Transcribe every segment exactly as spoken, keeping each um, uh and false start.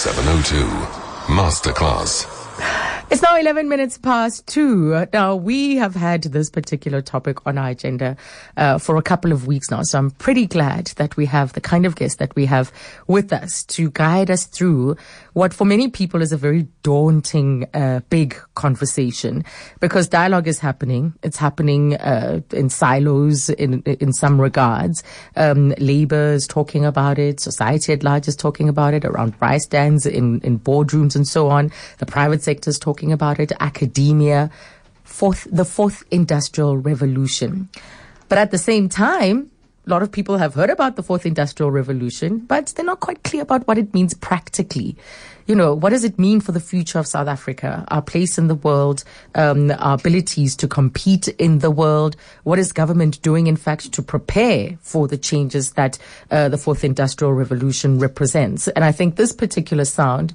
seven oh two Masterclass. It's now eleven minutes past two. Now, we have had this particular topic on our agenda uh, for a couple of weeks now, so I'm pretty glad that we have the kind of guest that we have with us to guide us through what for many people is a very daunting, uh, big conversation, because dialogue is happening. It's happening uh, in silos in in some regards. Um, Labour is talking about it. Society at large is talking about it around price stands in, in boardrooms and so on. The private sector is talking about it, academia, fourth, the fourth industrial revolution. But at the same time, a lot of people have heard about the fourth industrial revolution, but they're not quite clear about what it means practically. You know, what does it mean for the future of South Africa, our place in the world, um, our abilities to compete in the world? What is government doing, in fact, to prepare for the changes that uh, the fourth industrial revolution represents? And I think this particular sound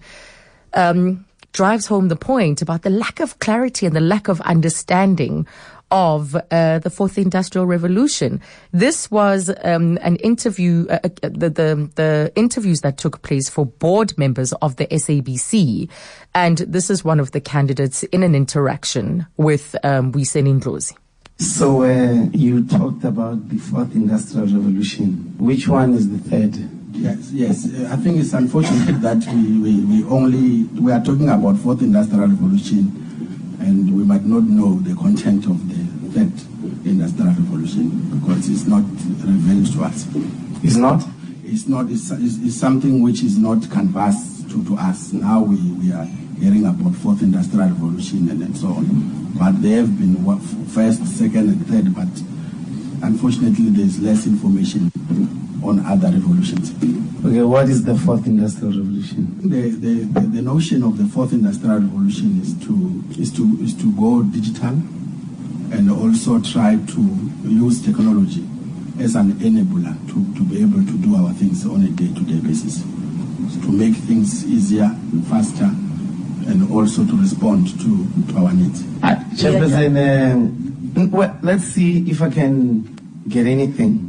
um drives home the point about the lack of clarity and the lack of understanding of uh, the fourth industrial revolution. This was um, an interview, uh, the, the the interviews that took place for board members of the S A B C, and this is one of the candidates in an interaction with um, Vuyiseni Ndlozi. So uh, you talked about the fourth industrial revolution. Which one is the third? Yes, yes. Uh, I think it's unfortunate that we, we, we only, we are talking about fourth industrial revolution and we might not know the content of the third industrial revolution because it's not revealed to us. It's not? It's not, it's, it's, it's something which is not canvassed to, to us. Now we, we are hearing about fourth industrial revolution and, and so on. But there have been what, first, second and third, but unfortunately there's less information on other revolutions. Okay, what is the fourth industrial revolution? The, the, the, the notion of the fourth industrial revolution is to is to is to go digital and also try to use technology as an enabler to, to be able to do our things on a day-to-day basis, to make things easier, faster, and also to respond to, to our needs. Uh, Chairperson, um, well, let's see if I can get anything.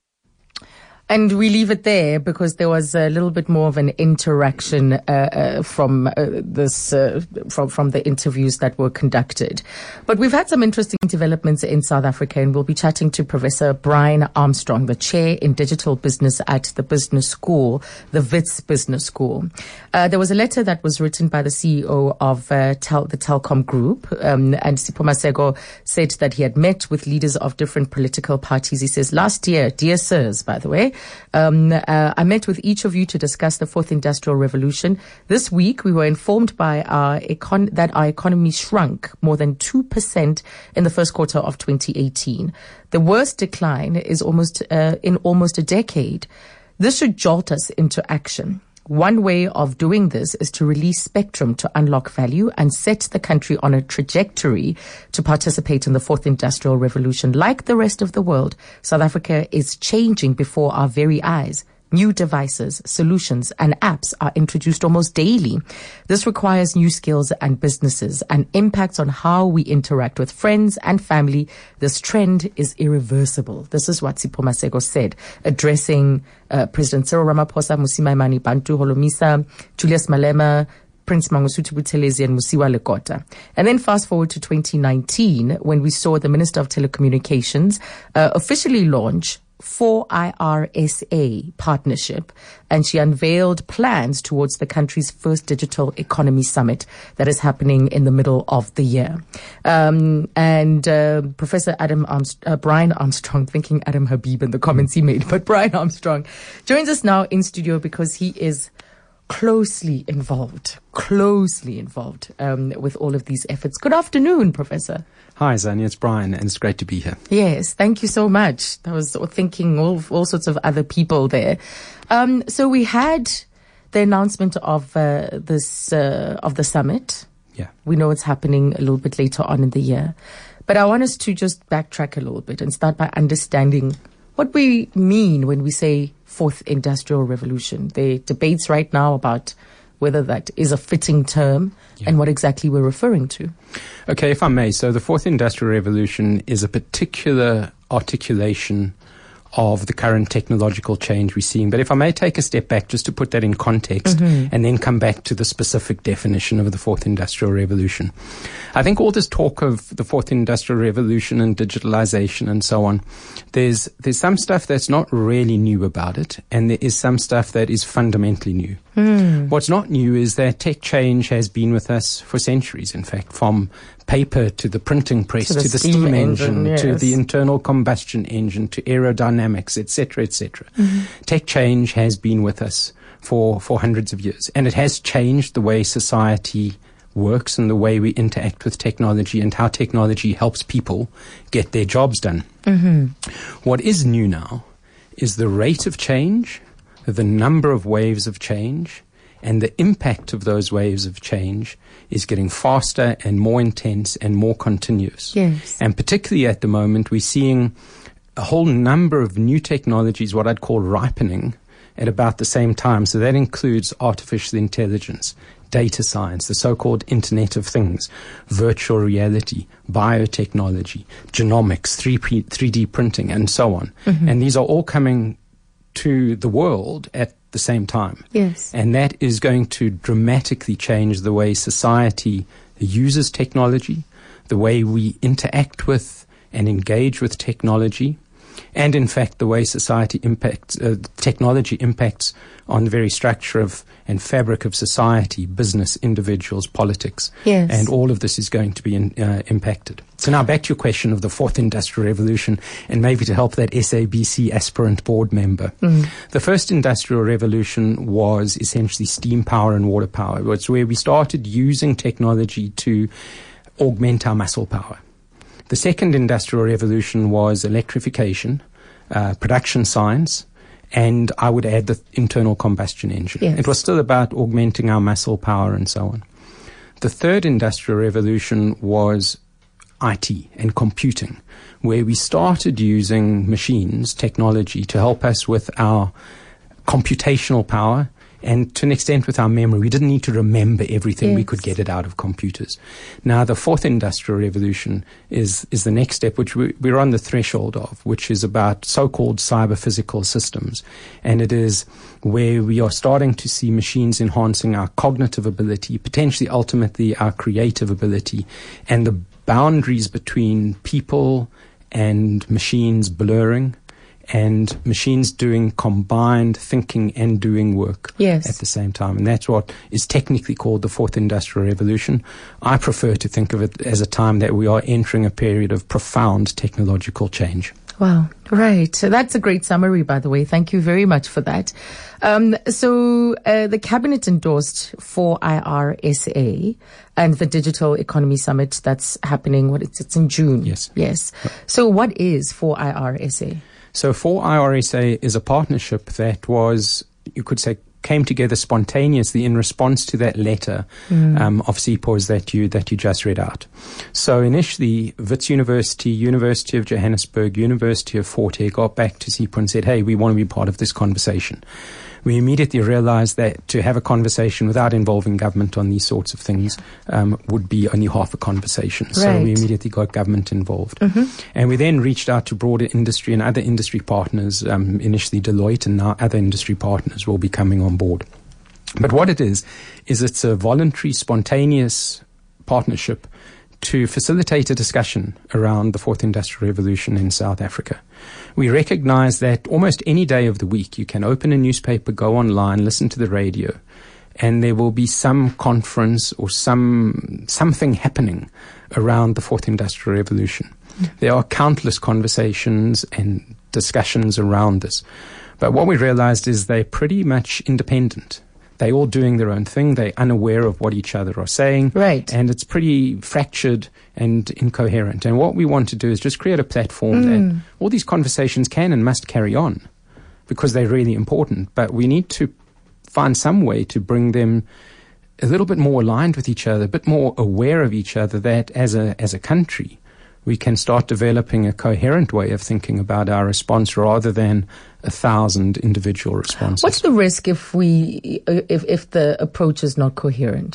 And we leave it there because there was a little bit more of an interaction uh, uh, from uh, this uh, from from the interviews that were conducted. But we've had some interesting developments in South Africa, and we'll be chatting to Professor Brian Armstrong, the chair in digital business at the business school, the Wits Business School. Uh, there was a letter that was written by the C E O of uh, Tel- the Telkom Group, um, and Sipho Masego said that he had met with leaders of different political parties. He says, last year, dear sirs, by the way, Um, uh, I met with each of you to discuss the fourth industrial revolution. This week, we were informed by our econ- that our economy shrunk more than two percent in the first quarter of twenty eighteen. The worst decline is almost uh, in almost a decade. This should jolt us into action. One way of doing this is to release spectrum to unlock value and set the country on a trajectory to participate in the fourth industrial revolution. Like the rest of the world, South Africa is changing before our very eyes. New devices, solutions, and apps are introduced almost daily. This requires new skills and businesses and impacts on how we interact with friends and family. This trend is irreversible. This is what Sipho Masego said, addressing uh, President Cyril Ramaphosa, Mosimaimane Bantu Holomisa, Julius Malema, Prince Mangosuthu Buthelezi, and Musiwa Lekota. And then fast forward to twenty nineteen, when we saw the Minister of Telecommunications uh, officially launch four I R S A partnership, and she unveiled plans towards the country's first digital economy summit that is happening in the middle of the year. Um, and uh, Professor Adam Armst- uh, Brian Armstrong, thinking Adam Habib in the comments he made, but Brian Armstrong joins us now in studio because he is closely involved, closely involved um, with all of these efforts. Good afternoon, Professor. Hi, Zania. It's Brian, and it's great to be here. Yes, thank you so much. I was thinking all all sorts of other people there. Um, so we had the announcement of uh, this uh, of the summit. Yeah, we know it's happening a little bit later on in the year, but I want us to just backtrack a little bit and start by understanding what we mean when we say fourth industrial revolution. There are debates right now about whether that is a fitting term yeah. and what exactly we're referring to. Okay, if I may. So the fourth industrial revolution is a particular articulation of the current technological change we're seeing. But if I may take a step back just to put that in context mm-hmm. and then come back to the specific definition of the fourth industrial revolution. I think all this talk of the fourth industrial revolution and digitalization and so on, there's there's some stuff that's not really new about it, and there is some stuff that is fundamentally new. Mm. What's not new is that tech change has been with us for centuries, in fact, from paper to the printing press to the, to the steam, steam engine, engine yes. to the internal combustion engine to aerodynamics, et cetera, et cetera. Mm-hmm. Tech change has been with us for, for hundreds of years, and it has changed the way society works and the way we interact with technology and how technology helps people get their jobs done. Mm-hmm. What is new now is the rate of change, the number of waves of change, and the impact of those waves of change is getting faster and more intense and more continuous. Yes. And particularly at the moment, we're seeing a whole number of new technologies, what I'd call ripening, at about the same time. So that includes artificial intelligence, data science, the so-called Internet of Things, virtual reality, biotechnology, genomics, three D printing, and so on. Mm-hmm. And these are all coming to the world at the same time. Yes. And that is going to dramatically change the way society uses technology, the way we interact with and engage with technology, and in fact the way society impacts, uh, technology impacts on the very structure of and fabric of society, business, individuals, politics. Yes. And all of this is going to be in, uh, impacted. So now back to your question of the fourth industrial revolution, and maybe to help that S A B C aspirant board member. Mm. The first industrial revolution was essentially steam power and water power. It's where we started using technology to augment our muscle power. The second industrial revolution was electrification, uh, production science, and I would add the internal combustion engine. Yes. It was still about augmenting our muscle power and so on. The third industrial revolution was I T and computing, where we started using machines, technology, to help us with our computational power and to an extent with our memory. We didn't need to remember everything. Yes. We could get it out of computers. Now, the fourth industrial revolution is, is the next step, which we, we're on the threshold of, which is about so-called cyber-physical systems. And it is where we are starting to see machines enhancing our cognitive ability, potentially ultimately our creative ability, and the boundaries between people and machines blurring, and machines doing combined thinking and doing work yes. at the same time. And that's what is technically called the fourth industrial revolution. I prefer to think of it as a time that we are entering a period of profound technological change. Wow. Right. So that's a great summary, by the way. Thank you very much for that. Um, so uh, the cabinet endorsed four I R S A and the Digital Economy Summit that's happening. What it's, it's in June. Yes. Yes. So what is four I R S A? So four I R S A is a partnership that was, you could say, came together spontaneously in response to that letter mm. um, of C P O S that you that you just read out. So initially, Wits University, University of Johannesburg, University of Fort Hare got back to C P O and said, hey, we want to be part of this conversation. We immediately realized that to have a conversation without involving government on these sorts of things um, would be only half a conversation. Right. So we immediately got government involved. Mm-hmm. And we then reached out to broader industry and other industry partners, um, initially Deloitte, and now other industry partners will be coming on board. But what it is, is it's a voluntary, spontaneous partnership to facilitate a discussion around the fourth industrial revolution in South Africa. We recognize that almost any day of the week you can open a newspaper, go online, listen to the radio, and there will be some conference or some something happening around the fourth industrial revolution. Mm. There are countless conversations and discussions around this. But what we realized is they're pretty much independent. They're all doing their own thing. They're unaware of what each other are saying. Right. And it's pretty fractured and incoherent. And what we want to do is just create a platform mm. that all these conversations can and must carry on because they're really important. But we need to find some way to bring them a little bit more aligned with each other, a bit more aware of each other, that as a as a country we can start developing a coherent way of thinking about our response rather than a thousand individual responses. What's the risk if we if if the approach is not coherent?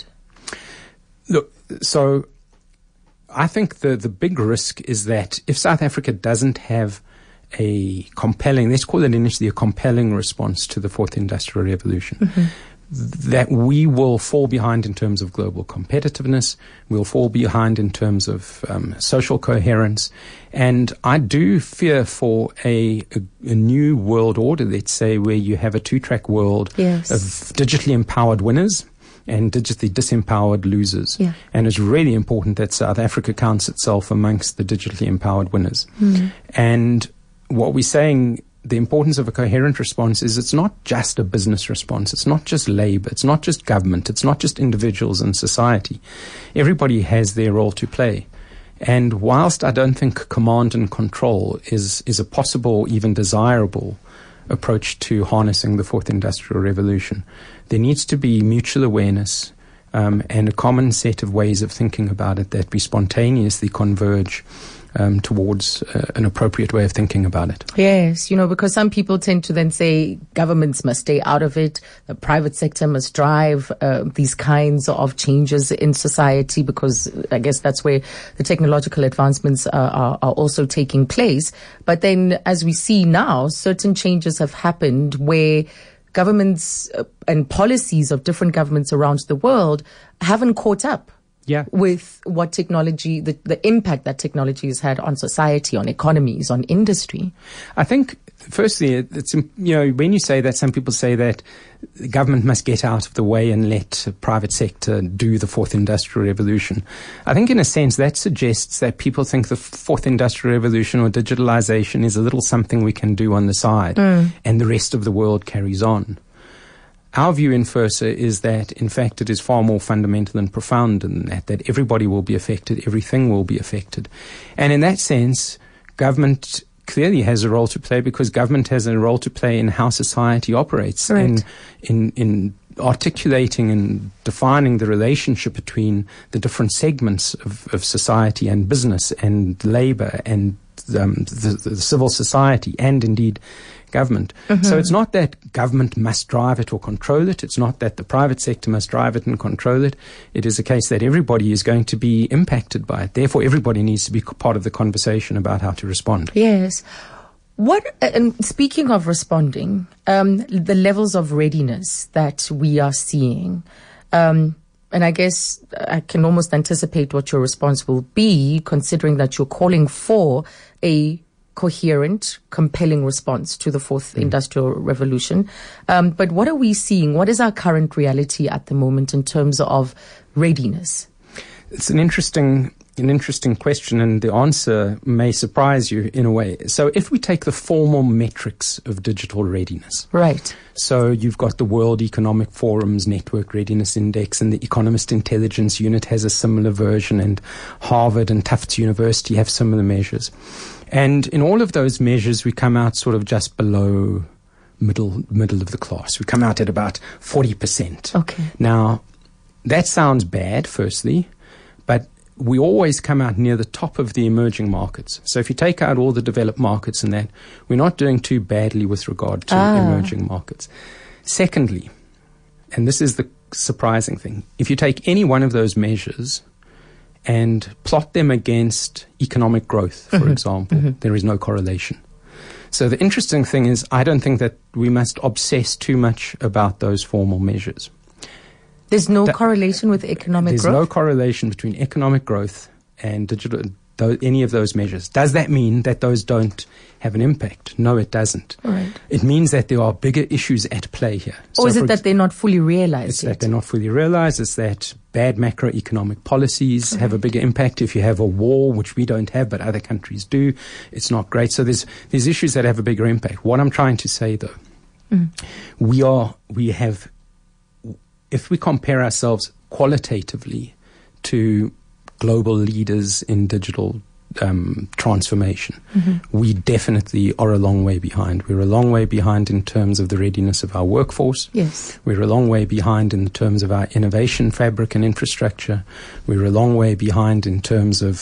Look, so I think the, the big risk is that if South Africa doesn't have a compelling, let's call it initially a compelling response to the fourth industrial revolution. Mm-hmm. That we will fall behind in terms of global competitiveness, we'll fall behind in terms of um, social coherence, and I do fear for a, a, a new world order, let's say, where you have a two-track world yes. of digitally empowered winners and digitally disempowered losers. Yeah. And it's really important that South Africa counts itself amongst the digitally empowered winners. Mm. And what we're saying, the importance of a coherent response is it's not just a business response. It's not just labor. It's not just government. It's not just individuals and society. Everybody has their role to play. And whilst I don't think command and control is, is a possible, even desirable approach to harnessing the fourth industrial revolution, there needs to be mutual awareness um, and a common set of ways of thinking about it that we spontaneously converge Um, towards uh, an appropriate way of thinking about it. Yes, you know, because some people tend to then say governments must stay out of it, the private sector must drive uh, these kinds of changes in society, because I guess that's where the technological advancements are, are, are also taking place. But then, as we see now, certain changes have happened where governments uh, and policies of different governments around the world haven't caught up. Yeah. With what technology, the, the impact that technology has had on society, on economies, on industry. I think, firstly, it's, you know, when you say that, some people say that the government must get out of the way and let the private sector do the fourth industrial revolution. I think, in a sense, that suggests that people think the fourth industrial revolution or digitalization is a little something we can do on the side, mm. and the rest of the world carries on. Our view in FIRSA is that, in fact, it is far more fundamental and profound than that, that everybody will be affected, everything will be affected. And in that sense, government clearly has a role to play, because government has a role to play in how society operates, right. in, in, in articulating and defining the relationship between the different segments of, of society and business and labor and um, the, the civil society and indeed government. Mm-hmm. So it's not that government must drive it or control it. It's not that the private sector must drive it and control it. It is a case that everybody is going to be impacted by it. Therefore, everybody needs to be part of the conversation about how to respond. Yes. What, and speaking of responding, um, the levels of readiness that we are seeing, um, and I guess I can almost anticipate what your response will be, considering that you're calling for a coherent, compelling response to the fourth mm. industrial revolution. Um, but what are we seeing? What is our current reality at the moment in terms of readiness? It's an interesting, an interesting question, and the answer may surprise you in a way. So if we take the formal metrics of digital readiness. Right. So you've got the World Economic Forum's Network Readiness Index, and the Economist Intelligence Unit has a similar version, and Harvard and Tufts University have similar measures. And in all of those measures, we come out sort of just below middle middle of the class. We come out at about forty percent. Okay. Now, that sounds bad, firstly, but we always come out near the top of the emerging markets. So if you take out all the developed markets and that, we're not doing too badly with regard to ah. emerging markets. Secondly, and this is the surprising thing, if you take any one of those measures and plot them against economic growth, for mm-hmm. example, mm-hmm. there is no correlation. So the interesting thing is, I don't think that we must obsess too much about those formal measures. There's no that, correlation with economic there's growth? There's no correlation between economic growth and digital, th- any of those measures. Does that mean that those don't have an impact? No, it doesn't. Right. It means that there are bigger issues at play here. Or so is it that they're not fully realized It's yet? that they're not fully realized. It's that bad macroeconomic policies okay. have a bigger impact. If you have a war, which we don't have, but other countries do, it's not great. So there's there's issues that have a bigger impact. What I'm trying to say, though, mm. we are we have, if we compare ourselves qualitatively to global leaders in digital um, transformation, mm-hmm. we definitely are a long way behind. We're a long way behind in terms of the readiness of our workforce. Yes. We're a long way behind in terms of our innovation fabric and infrastructure. We're a long way behind in terms of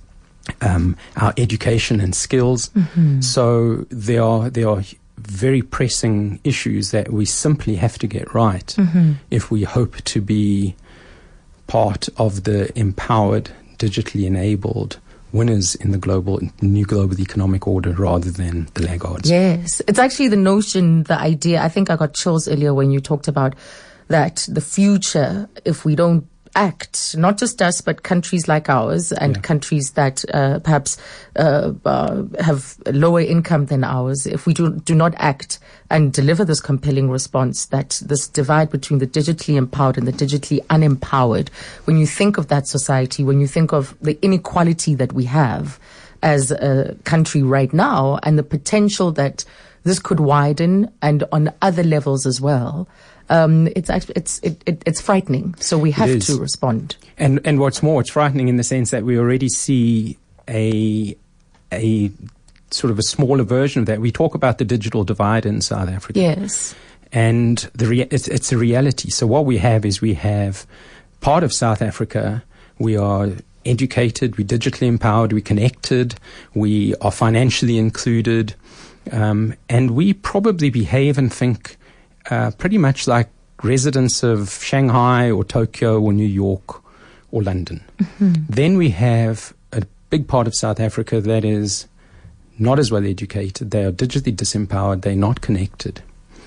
um, our education and skills. Mm-hmm. So there are there are very pressing issues that we simply have to get right mm-hmm. if we hope to be part of the empowered, digitally enabled winners in the global, new global economic order rather than the laggards. Yes. It's actually the notion, the idea. I think I got chills earlier when you talked about that the future, if we don't act, not just us, but countries like ours and yeah. countries that uh, perhaps uh, uh, have lower income than ours, if we do, do not act and deliver this compelling response, that this divide between the digitally empowered and the digitally unempowered, when you think of that society, when you think of the inequality that we have as a country right now and the potential that this could widen and on other levels as well, Um, it's actually, it's, it, it, it's frightening. So we have to respond. And, and what's more, it's frightening in the sense that we already see a, a sort of a smaller version of that. We talk about the digital divide in South Africa. Yes. And the rea- it's, it's a reality. So what we have is we have part of South Africa, we are educated, we're digitally empowered, we're connected, we are financially included, um, and we probably behave and think Uh, pretty much like residents of Shanghai or Tokyo or New York or London. Mm-hmm. Then we have a big part of South Africa that is not as well educated. They are digitally disempowered. They're not connected.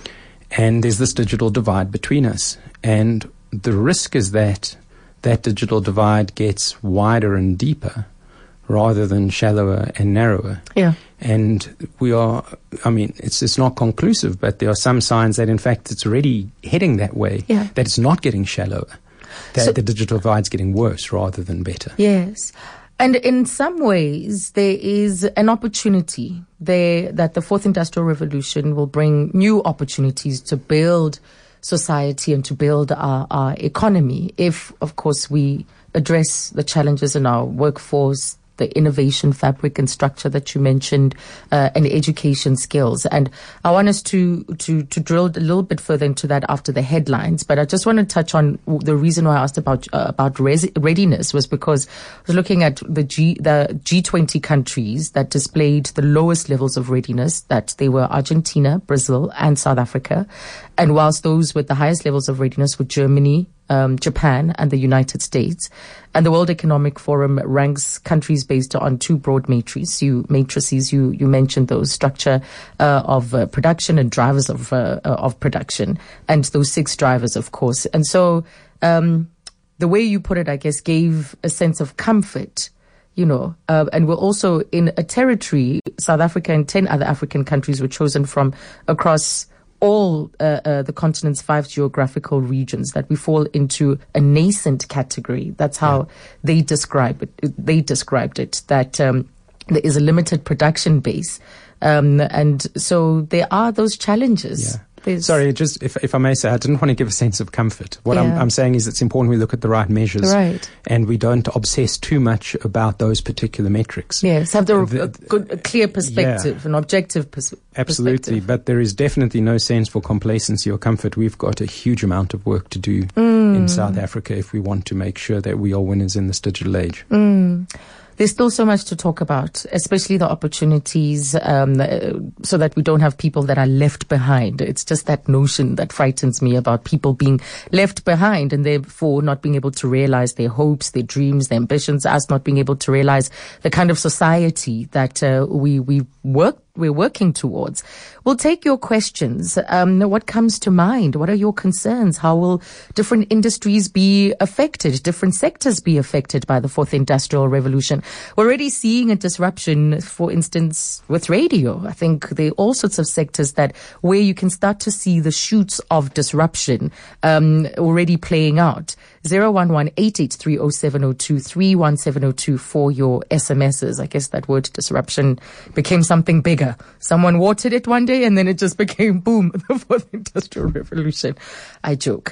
And there's this digital divide between us. And the risk is that that digital divide gets wider and deeper rather than shallower and narrower. Yeah. And we are, I mean, it's it's not conclusive, but there are some signs that, in fact, it's already heading that way, yeah. that it's not getting shallower, that so, the digital divide's getting worse rather than better. Yes. And in some ways, there is an opportunity there that the fourth industrial revolution will bring new opportunities to build society and to build our, our economy if, of course, we address the challenges in our workforce, the innovation fabric and structure that you mentioned, uh, and education skills. And I want us to, to, to drill a little bit further into that after the headlines. But I just want to touch on the reason why I asked about, uh, about res- readiness was because I was looking at the G, the G twenty countries that displayed the lowest levels of readiness, that they were Argentina, Brazil, and South Africa. And whilst those with the highest levels of readiness were Germany, Um, Japan and the United States. And the World Economic Forum ranks countries based on two broad matrices. You, matrices, you, you mentioned those, structure uh, of uh, production and drivers of uh, uh, of production, and those six drivers, of course. And so um, the way you put it, I guess, gave a sense of comfort, you know, uh, and we're also in a territory, South Africa and ten other African countries were chosen from across all uh, uh, the continent's five geographical regions, that we fall into a nascent category. That's how yeah. they describe it. They described it, that um, there is a limited production base. Um, and so there are those challenges. Yeah. Sorry, just if, if I may say, I didn't want to give a sense of comfort. What yeah. I'm, I'm saying is it's important we look at the right measures, right. and we don't obsess too much about those particular metrics. Yes, have the, the, a, good, a clear perspective, yeah. an objective pers- Absolutely, perspective. But there is definitely no sense for complacency or comfort. We've got a huge amount of work to do mm. in South Africa if we want to make sure that we are winners in this digital age. Mm. There's still so much to talk about, especially the opportunities, um, so that we don't have people that are left behind. It's just that notion that frightens me about people being left behind and therefore not being able to realize their hopes, their dreams, their ambitions, us not being able to realize the kind of society that uh, we, we work we're working towards. We'll take your questions. Um, what comes to mind? What are your concerns? How will different industries be affected, different sectors be affected by the fourth industrial revolution? We're already seeing a disruption, for instance, with radio. I think there are all sorts of sectors that where you can start to see the shoots of disruption um, already playing out. zero one one eight eight three zero seven zero two three one seven zero two for your S M Ses. I guess that word disruption became something bigger. Someone watered it one day and then it just became, boom, the fourth industrial revolution. I joke.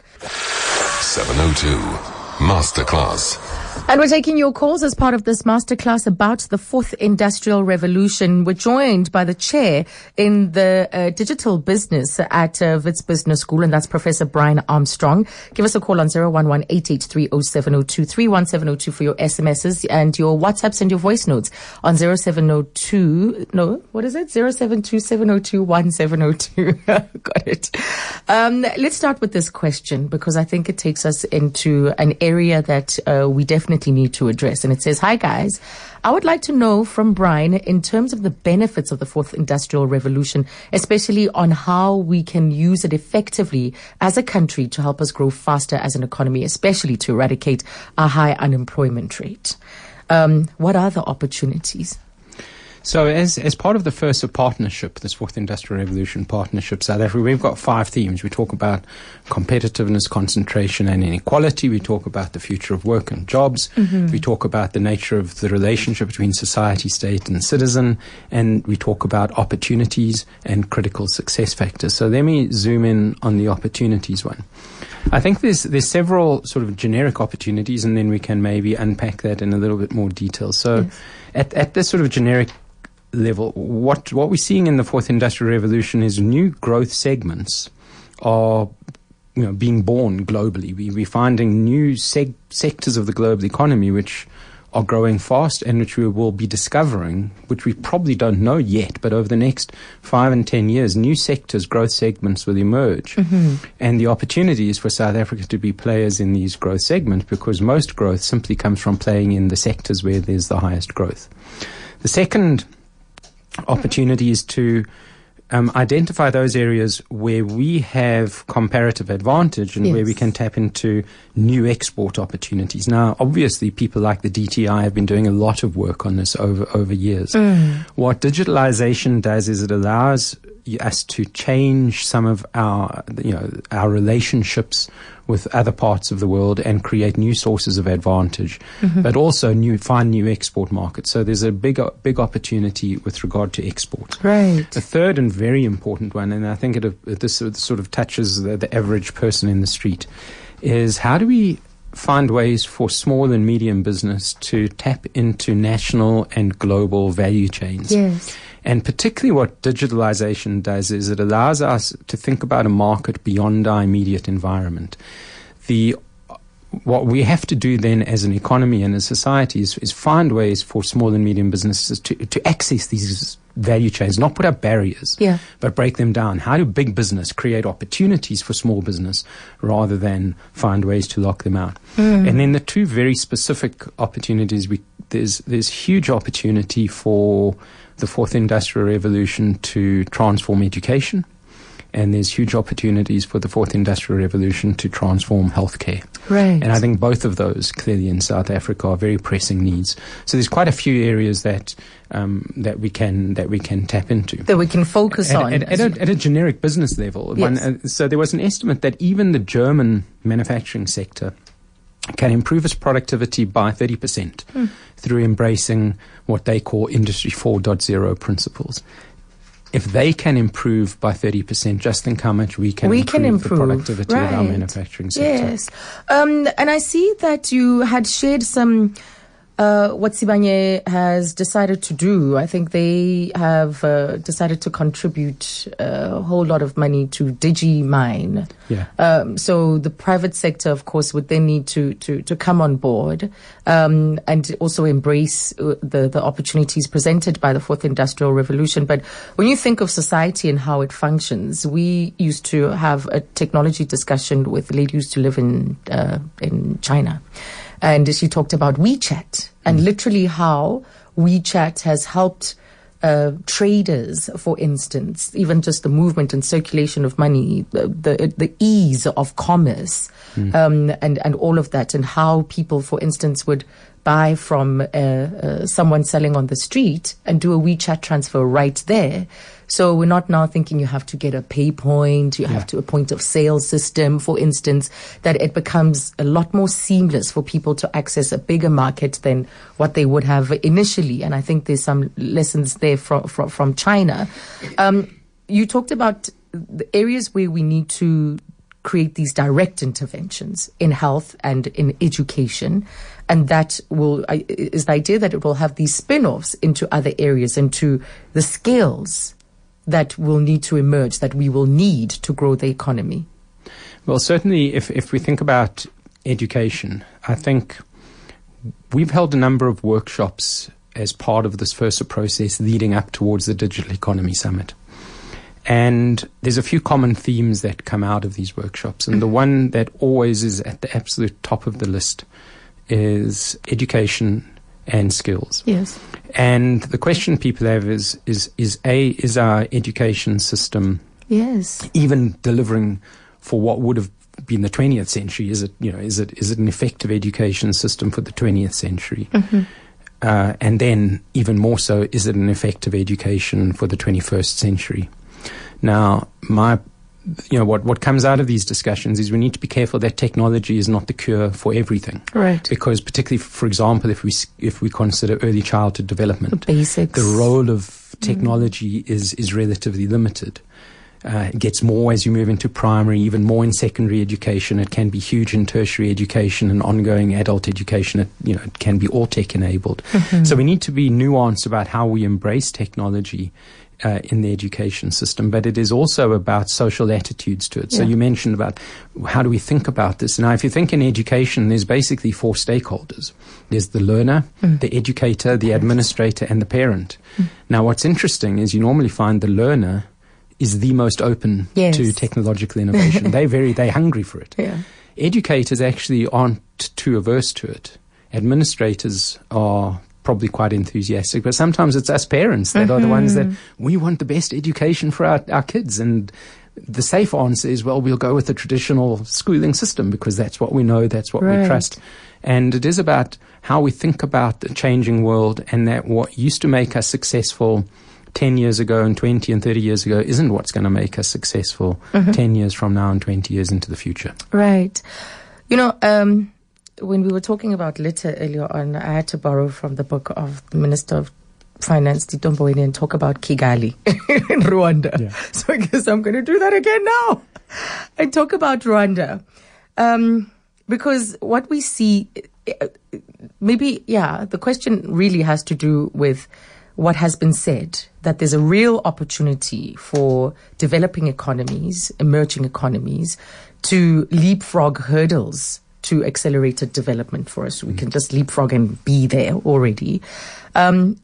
seven oh two Masterclass. And we're taking your calls as part of this masterclass about the fourth industrial revolution. We're joined by the chair in the uh, digital business at uh, Wits Business School, and that's Professor Brian Armstrong. Give us a call on zero one one eight eight three zero seven zero two three one seven zero two for your S M Ses and your WhatsApps and your voice notes on zero seven zero two, no, what is it? zero seven two seven zero two one seven zero two. Got it. Um, let's start with this question because I think it takes us into an area that uh, we definitely definitely need to address. And it says, hi guys, I would like to know from Brian in terms of the benefits of the fourth industrial revolution, especially on how we can use it effectively as a country to help us grow faster as an economy, especially to eradicate a high unemployment rate. Um, what are the opportunities? So as as part of the FIRSA partnership, this Fourth Industrial Revolution partnership, South Africa, we've got five themes. We talk about competitiveness, concentration and inequality. We talk about the future of work and jobs. Mm-hmm. We talk about the nature of the relationship between society, state and citizen. And we talk about opportunities and critical success factors. So let me zoom in on the opportunities one. I think there's there's several sort of generic opportunities, and then we can maybe unpack that in a little bit more detail. So yes. at, at this sort of generic level, what what we're seeing in the Fourth Industrial Revolution is new growth segments are you know being born globally. We, we're finding new seg- sectors of the global economy which are growing fast and which we will be discovering, which we probably don't know yet, but over the next five and ten years, new sectors, growth segments will emerge. Mm-hmm. And the opportunity is for South Africa to be players in these growth segments, because most growth simply comes from playing in the sectors where there's the highest growth. The second opportunity is to um, identify those areas where we have comparative advantage and yes. where we can tap into new export opportunities. Now, obviously, people like the D T I have been doing a lot of work on this over, over years. Mm. What digitalization does is it allows us to change some of our, you know, our relationships with other parts of the world and create new sources of advantage, mm-hmm. but also new find new export markets. So there's a big big opportunity with regard to export. Right. The third and very important one, and I think it, this sort of touches the, the average person in the street, is how do we find ways for small and medium business to tap into national and global value chains? Yes. And particularly what digitalization does is it allows us to think about a market beyond our immediate environment. The what we have to do then as an economy and a society is, is find ways for small and medium businesses to, to access these value chains, not put up barriers, yeah. but break them down. How do big business create opportunities for small business rather than find ways to lock them out? Mm. And then the two very specific opportunities, we, there's there's huge opportunity for the Fourth Industrial Revolution to transform education, and there's huge opportunities for the Fourth Industrial Revolution to transform healthcare. Right. And I think both of those, clearly in South Africa, are very pressing needs. So there's quite a few areas that um, that we can that we can tap into. That we can focus at, on. At, at, a, at a generic business level. Yes. One, uh, so there was an estimate that even the German manufacturing sector can improve its productivity by thirty percent mm. through embracing what they call Industry four point oh principles. If they can improve by thirty percent, just think how much we can, we improve, can improve the productivity right. of our manufacturing sector. Yes. Um, and I see that you had shared some uh, what Sibanye has decided to do. I think they have uh, decided to contribute a whole lot of money to DigiMine. Yeah. Um, so the private sector, of course, would then need to to, to come on board um, and also embrace the, the opportunities presented by the Fourth Industrial Revolution. But when you think of society and how it functions, we used to have a technology discussion with a lady who used to live in uh, in China. And she talked about WeChat and mm. literally how WeChat has helped uh, traders, for instance, even just the movement and circulation of money, the the, the ease of commerce, mm. um, and, and all of that, and how people, for instance, would buy from uh, uh, someone selling on the street and do a WeChat transfer right there. So we're not now thinking you have to get a pay point, you yeah. have to a point of sale system, for instance, that it becomes a lot more seamless for people to access a bigger market than what they would have initially. And I think there's some lessons there from, from, from China. Um, you talked about the areas where we need to create these direct interventions in health and in education. And that will is the idea that it will have these spin-offs into other areas, into the skills that will need to emerge, that we will need to grow the economy. Well, certainly if, if we think about education, I think we've held a number of workshops as part of this FIRSA process leading up towards the Digital Economy Summit. And there's a few common themes that come out of these workshops. And the one that always is at the absolute top of the list is education and skills. Yes. And the question people have is, is, is A, is our education system yes. even delivering for what would have been the twentieth century? Is it, you know, is it, is it an effective education system for the twentieth century? Mm-hmm. Uh, and then even more so, is it an effective education for the twenty-first century? Now, my You know, what, what comes out of these discussions is we need to be careful that technology is not the cure for everything. Right. Because particularly, for example, if we if we consider early childhood development, the basics, the role of technology mm. is, is relatively limited. Uh, it gets more as you move into primary, even more in secondary education. It can be huge in tertiary education and ongoing adult education. It, you know, it can be all tech enabled. Mm-hmm. So we need to be nuanced about how we embrace technology Uh, in the education system, but it is also about social attitudes to it. Yeah. So you mentioned about how do we think about this? Now, if you think in education, there's basically four stakeholders. There's the learner, mm. the educator, the administrator, and the parent. Mm. Now, what's interesting is you normally find the learner is the most open yes. to technological innovation. They're very, they're hungry for it. Yeah. Educators actually aren't too averse to it. Administrators are probably quite enthusiastic, but sometimes it's us parents that mm-hmm. are the ones that we want the best education for our, our kids. And the safe answer is, well, we'll go with the traditional schooling system because that's what we know, that's what right. we trust. And it is about how we think about the changing world, and that what used to make us successful ten years ago and twenty and thirty years ago isn't what's going to make us successful mm-hmm. ten years from now and twenty years into the future. Right. You know, um, when we were talking about litter earlier on, I had to borrow from the book of the Minister of Finance, Tito Mboweni, and talk about Kigali in Rwanda. Yeah. So I guess I'm going to do that again now. And talk about Rwanda. Um, because what we see, maybe, yeah, the question really has to do with what has been said, that there's a real opportunity for developing economies, emerging economies, to leapfrog hurdles to accelerated development for us. We can just leapfrog and be there already. Um,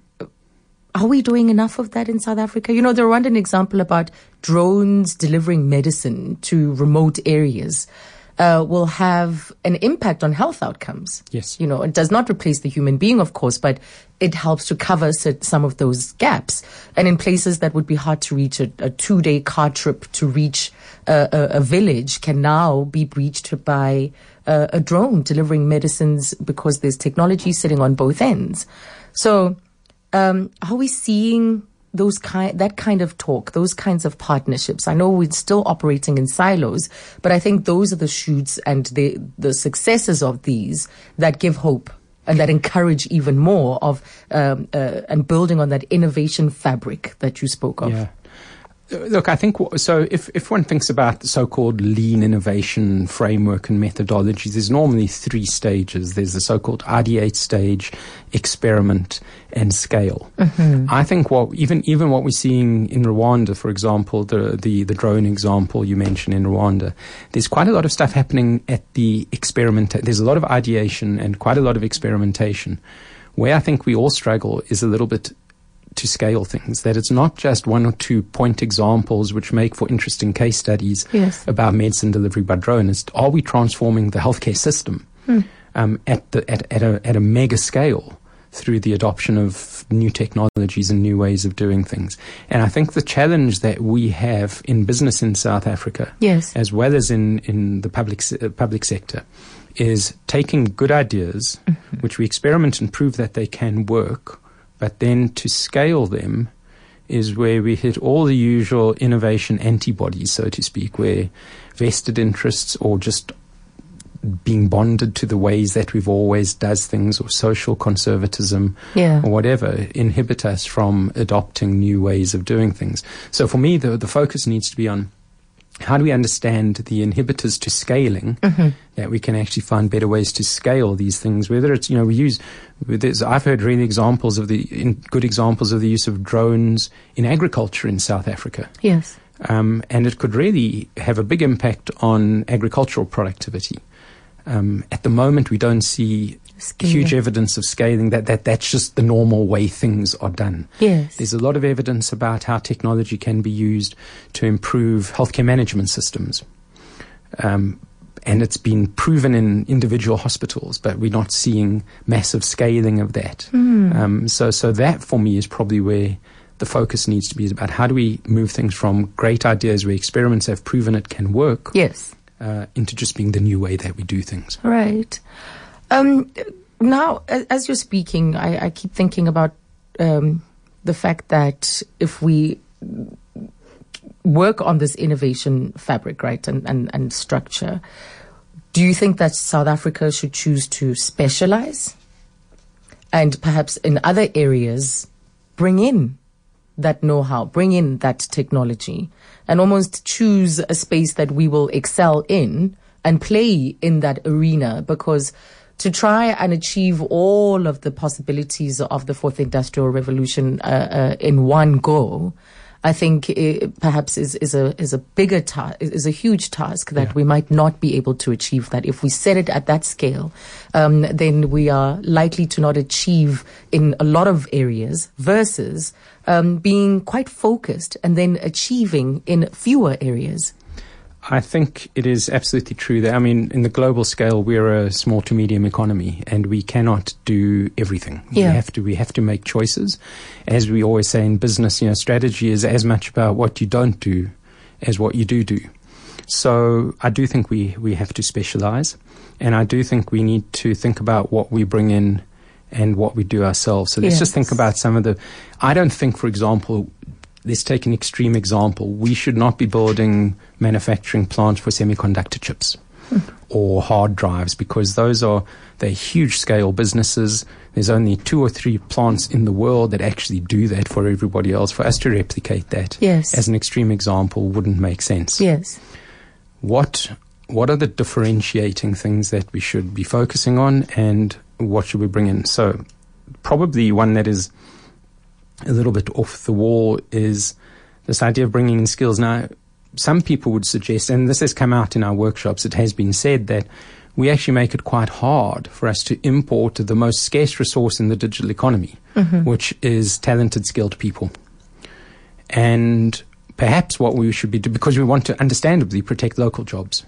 are we doing enough of that in South Africa? You know, the Rwandan example about drones delivering medicine to remote areas uh, will have an impact on health outcomes. Yes. You know, it does not replace the human being, of course, but it helps to cover some of those gaps. And in places that would be hard to reach, a, a two-day car trip to reach a, a, a village can now be reached by Uh, a drone delivering medicines because there's technology sitting on both ends. So, um, are we seeing those kind, that kind of talk, those kinds of partnerships? I know we're still operating in silos, but I think those are the shoots and the the successes of these that give hope and that encourage even more of um, uh, and building on that innovation fabric that you spoke of. Yeah. Look, I think, so if, if one thinks about the so-called lean innovation framework and methodologies, there's normally three stages. There's the so-called ideate stage, experiment, and scale. Mm-hmm. I think what, even, even what we're seeing in Rwanda, for example, the, the, the drone example you mentioned in Rwanda, there's quite a lot of stuff happening at the experiment. There's a lot of ideation and quite a lot of experimentation. Where I think we all struggle is a little bit to scale things, that it's not just one or two point examples which make for interesting case studies yes. about medicine delivery by drone. It's, are we transforming the healthcare system hmm. um, at, the, at, at, a, at a mega scale through the adoption of new technologies and new ways of doing things? And I think the challenge that we have in business in South Africa, yes. as well as in, in the public, uh, public sector, is taking good ideas, mm-hmm. which we experiment and prove that they can work, but then to scale them is where we hit all the usual innovation antibodies, so to speak, where vested interests or just being bonded to the ways that we've always does things, or social conservatism yeah. or whatever, inhibit us from adopting new ways of doing things. So for me, the, the focus needs to be on how do we understand the inhibitors to scaling, mm-hmm. that we can actually find better ways to scale these things, whether it's, you know, we use, I've heard really examples of the, in, good examples of the use of drones in agriculture in South Africa. Yes. Um, and it could really have a big impact on agricultural productivity. Um, at the moment, we don't see Scaling. huge evidence of scaling, that, that that's just the normal way things are done. Yes. There's a lot of evidence about how technology can be used to improve healthcare management systems. Um, and it's been proven in individual hospitals, but we're not seeing massive scaling of that. Mm. Um, so, so that for me is probably where the focus needs to be, is about how do we move things from great ideas where experiments have proven it can work, yes, uh, into just being the new way that we do things. Right. Um, now, as you're speaking, I, I keep thinking about um, the fact that if we work on this innovation fabric, right, and, and, and structure, do you think that South Africa should choose to specialize and perhaps in other areas bring in that know-how, bring in that technology, and almost choose a space that we will excel in and play in that arena? Because to try and achieve all of the possibilities of the fourth industrial revolution uh, uh, in one go, I think it perhaps is, is a is a bigger task, is a huge task that yeah. we might not be able to achieve that. If we set it at that scale, um, then we are likely to not achieve in a lot of areas versus um, being quite focused and then achieving in fewer areas. I think it is absolutely true that, I mean, in the global scale, we're a small to medium economy and we cannot do everything. Yeah. We have to, we have to make choices. As we always say in business, you know, strategy is as much about what you don't do as what you do do. So I do think we, we have to specialize, and I do think we need to think about what we bring in and what we do ourselves. So let's yes. just think about some of the, I don't think, for example, let's take an extreme example. We should not be building manufacturing plants for semiconductor chips mm. or hard drives, because those are, they're huge scale businesses. There's only two or three plants in the world that actually do that for everybody else. For us to replicate that yes. as an extreme example wouldn't make sense. Yes. What, what are the differentiating things that we should be focusing on, and what should we bring in? So probably one that is a little bit off the wall is this idea of bringing in skills. Now, some people would suggest, and this has come out in our workshops, it has been said that we actually make it quite hard for us to import the most scarce resource in the digital economy, mm-hmm. which is talented, skilled people. And perhaps what we should be doing, because we want to understandably protect local jobs.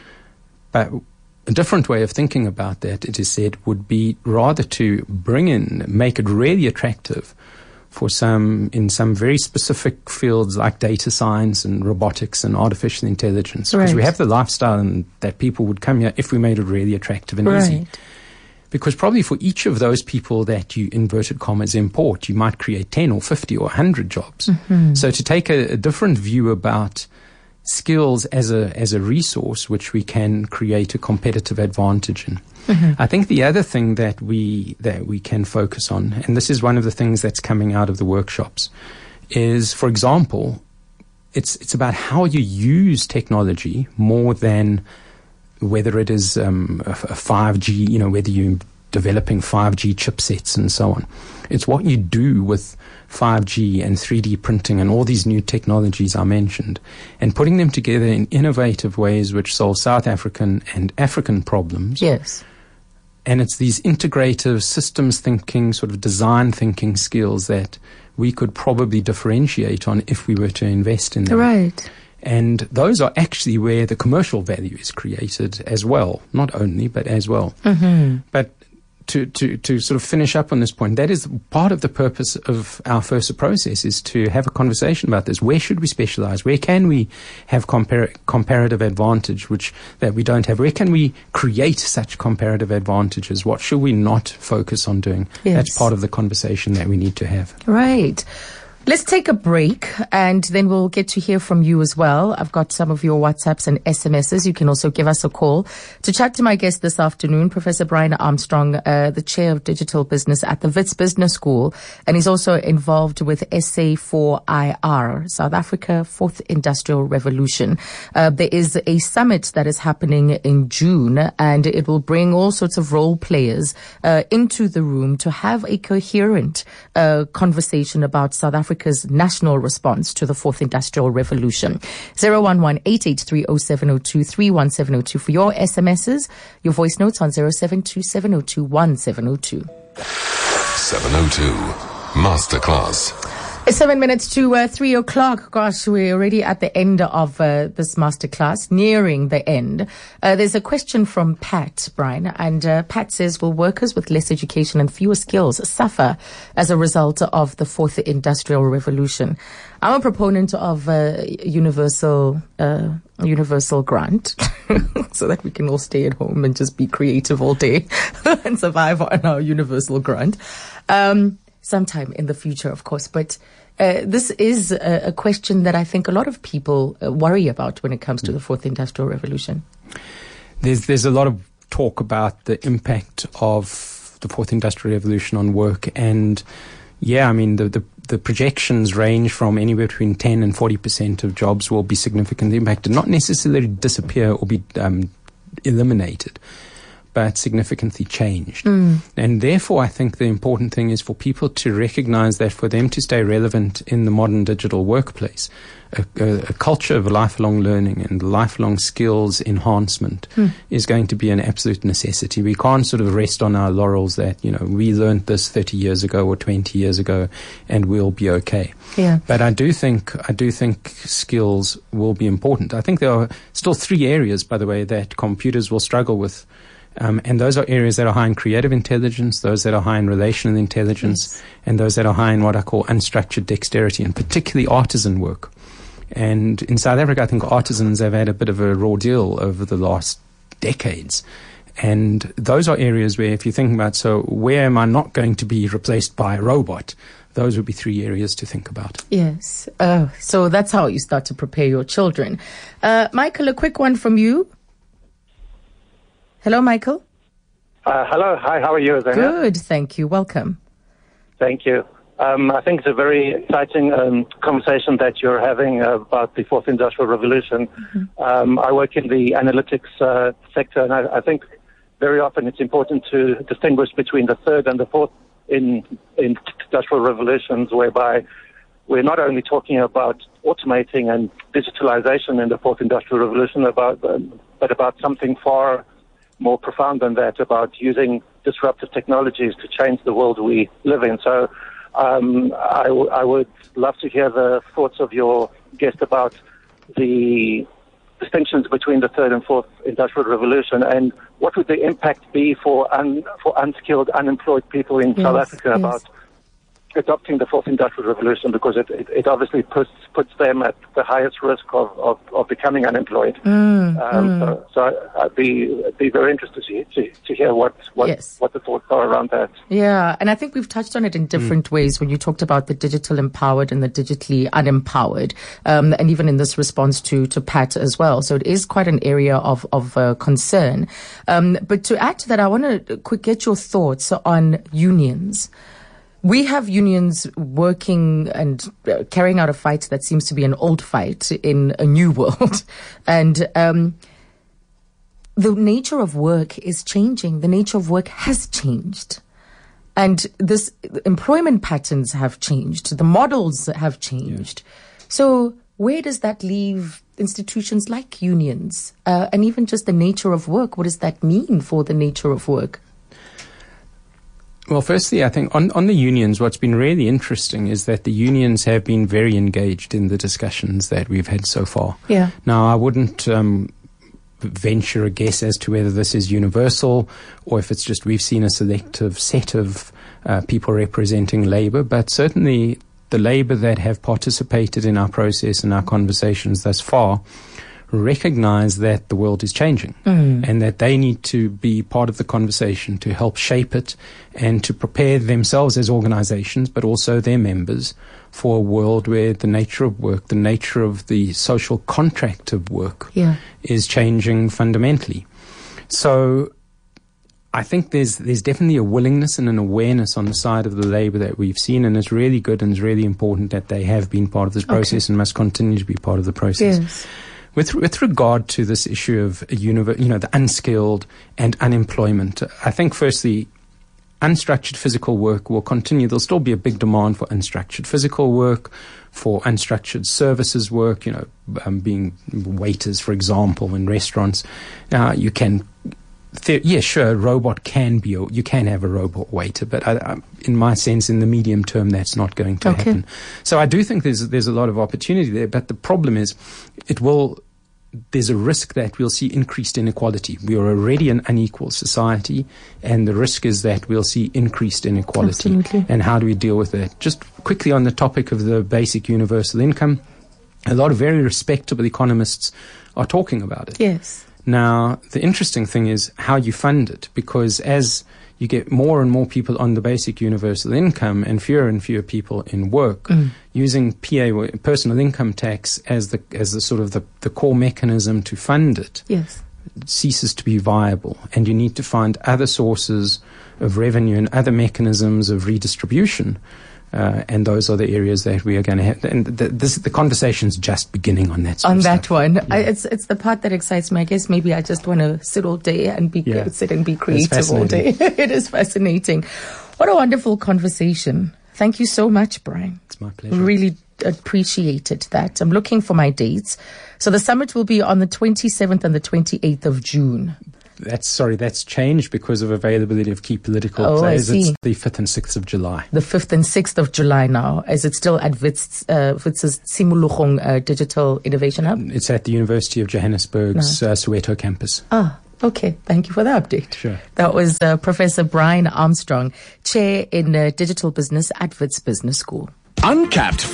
But a different way of thinking about that, it is said, would be rather to bring in, make it really attractive for some, in some very specific fields like data science and robotics and artificial intelligence. Because right. we have the lifestyle and that people would come here if we made it really attractive and right. easy. Because probably for each of those people that you, inverted commas, import, you might create ten or fifty or one hundred jobs. Mm-hmm. So to take a, a different view about skills as a as a resource which we can create a competitive advantage in. Mm-hmm. I think the other thing that we that we can focus on, and this is one of the things that's coming out of the workshops, is, for example, it's it's about how you use technology more than whether it is um, a, a five G, you know, whether you're developing five G chipsets and so on. It's what you do with five G and three D printing and all these new technologies I mentioned, and putting them together in innovative ways which solve South African and African problems. Yes. And it's these integrative systems thinking, sort of design thinking skills that we could probably differentiate on if we were to invest in them. Right. And those are actually where the commercial value is created as well. Not only, but as well. Mm-hmm. But to, to, to sort of finish up on this point, that is part of the purpose of our FIRSA process, is to have a conversation about this. Where should we specialize? Where can we have compar- comparative advantage which that we don't have? Where can we create such comparative advantages? What should we not focus on doing? Yes. That's part of the conversation that we need to have. Right. Let's take a break and then we'll get to hear from you as well. I've got some of your WhatsApps and S M Ses. You can also give us a call to chat to my guest this afternoon, Professor Brian Armstrong, uh, the Chair of Digital Business at the Wits Business School. And he's also involved with S A four I R, South Africa Fourth Industrial Revolution. Uh, there is a summit that is happening in June, and it will bring all sorts of role players uh, into the room to have a coherent uh, conversation about South Africa Africa's national response to the Fourth Industrial Revolution. zero one one, eight eight three, zero seven zero two, three one seven zero two for your S M Ses, your voice notes on zero seven two seven zero two one seven zero two. seven oh two Masterclass. Seven minutes to uh, three o'clock. Gosh, we're already at the end of uh, this masterclass, nearing the end. Uh, there's a question from Pat, Brian, and uh, Pat says, will workers with less education and fewer skills suffer as a result of the fourth industrial revolution? I'm a proponent of uh, universal uh, universal grant so that we can all stay at home and just be creative all day and survive on our universal grant. Um, sometime in the future, of course, but uh, this is a, a question that I think a lot of people uh, worry about when it comes to the fourth industrial revolution. There's there's a lot of talk about the impact of the fourth industrial revolution on work, and yeah, I mean the the, the projections range from anywhere between ten and forty percent of jobs will be significantly impacted, not necessarily disappear or be um, eliminated, but significantly changed. Mm. And therefore, I think the important thing is for people to recognize that for them to stay relevant in the modern digital workplace, a, a, a culture of lifelong learning and lifelong skills enhancement mm. is going to be an absolute necessity. We can't sort of rest on our laurels that, you know, we learned this thirty years ago or twenty years ago and we'll be okay. Yeah. But I do think, I do think skills will be important. I think there are still three areas, by the way, that computers will struggle with. Um, and those are areas that are high in creative intelligence, those that are high in relational intelligence, yes. and those that are high in what I call unstructured dexterity, and particularly artisan work. And in South Africa, I think artisans have had a bit of a raw deal over the last decades. And those are areas where, if you're thinking about, so where am I not going to be replaced by a robot? Those would be three areas to think about. Yes. Uh, so that's how you start to prepare your children. Uh, Michael, a quick one from you. Hello, Michael. Uh, hello. Hi, how are you, Zena? Good, thank you. Welcome. Thank you. Um, I think it's a very exciting um, conversation that you're having uh, about the fourth industrial revolution. Mm-hmm. Um, I work in the analytics uh, sector, and I, I think very often it's important to distinguish between the third and the fourth in, in industrial revolutions, whereby we're not only talking about automating and digitalization in the fourth industrial revolution, about um, but about something far more profound than that, about using disruptive technologies to change the world we live in. So um, I, w- I would love to hear the thoughts of your guest about the distinctions between the third and fourth industrial revolution, and what would the impact be for un- for unskilled, unemployed people in yes, South Africa yes. about adopting the fourth industrial revolution, because it, it, it obviously puts puts them at the highest risk of, of, of becoming unemployed. Mm, um, mm. So, so I'd be I'd be very interested to, to, to hear what what, yes. what the thoughts are around that. Yeah, and I think we've touched on it in different mm. ways when you talked about the digital empowered and the digitally unempowered, um, and even in this response to, to Pat as well. So it is quite an area of, of uh, concern. Um, but to add to that, I want to quick get your thoughts on unions. We have unions working and uh, carrying out a fight that seems to be an old fight in a new world. And um, the nature of work is changing. The nature of work has changed. And this employment patterns have changed. The models have changed. Yeah. So where does that leave institutions like unions? Uh, and even just the nature of work? What does that mean for the nature of work? Well, firstly, I think on, on the unions, what's been really interesting is that the unions have been very engaged in the discussions that we've had so far. Yeah. Now, I wouldn't um, venture a guess as to whether this is universal or if it's just we've seen a selective set of uh, people representing labour, but certainly the labour that have participated in our process and our conversations thus far recognize that the world is changing mm. and that they need to be part of the conversation to help shape it and to prepare themselves as organizations, but also their members, for a world where the nature of work, the nature of the social contract of work yeah. is changing fundamentally. So I think there's there's definitely a willingness and an awareness on the side of the labour that we've seen, and it's really good and it's really important that they have been part of this process okay. and must continue to be part of the process. Yes. With with regard to this issue of a univer- you know, the unskilled and unemployment, I think firstly, unstructured physical work will continue. There'll still be a big demand for unstructured physical work, for unstructured services work, you know, um, being waiters, for example, in restaurants. Now, you can The, yeah, sure, a robot can be, a, you can have a robot waiter, but I, I, in my sense, in the medium term, that's not going to Okay. happen. So I do think there's there's a lot of opportunity there, but the problem is, it will. There's a risk that we'll see increased inequality. We are already an unequal society, and the risk is that we'll see increased inequality. Absolutely. And how do we deal with that? Just quickly on the topic of the basic universal income, a lot of very respectable economists are talking about it. Yes. Now, the interesting thing is how you fund it, because as you get more and more people on the basic universal income and fewer and fewer people in work, mm. using P A, personal income tax, as the as the sort of the, the core mechanism to fund it, yes. ceases to be viable, and you need to find other sources of revenue and other mechanisms of redistribution. Uh, and those are the areas that we are going to have. And the, this, the conversation's just beginning on that sort on of that stuff. one. Yeah. I, it's it's the part that excites me. I guess maybe I just want to sit all day and be Yeah. sit and be creative all day. It is fascinating. What a wonderful conversation. Thank you so much, Brian. It's my pleasure. Really appreciated that. I'm looking for my dates. So the summit will be on the twenty-seventh and the twenty-eighth of June. That's sorry, that's changed because of availability of key political Oh, I players. see. It's the fifth and sixth of July. The fifth and sixth of July now. Is it still at Wits, uh, Wits's Simulogong uh, Digital Innovation Hub? It's at the University of Johannesburg's uh, Soweto campus. Ah, okay. Thank you for the update. Sure. That was uh, Professor Brian Armstrong, Chair in uh, Digital Business at Wits Business School. Uncapped